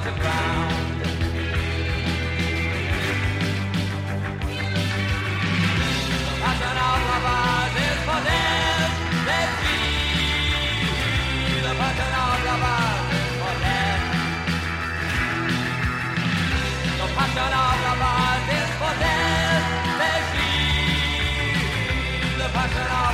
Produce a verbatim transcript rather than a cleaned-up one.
the ground. The passion of lovers is for death, they flee. The passion of lovers is for death. The passion of lovers is for death, they flee. The passion of